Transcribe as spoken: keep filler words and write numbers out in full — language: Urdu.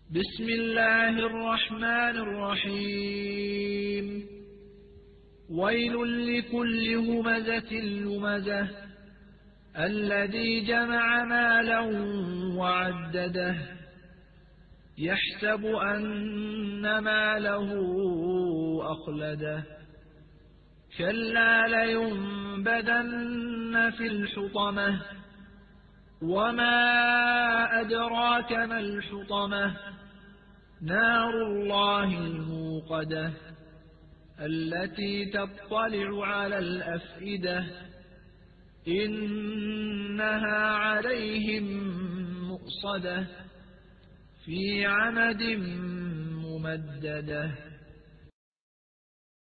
بسم الله الرحمن الرحيم ويل لكل همزة لمزة الذي جمع مالا وعدده يحسب أن ماله أخلده كلا لينبذن في الحطمة وما أدراك ما الحطمة نار الله الموقدة التي تطلع على الأفئدة إنها عليهم مؤصدة في عمد ممددة.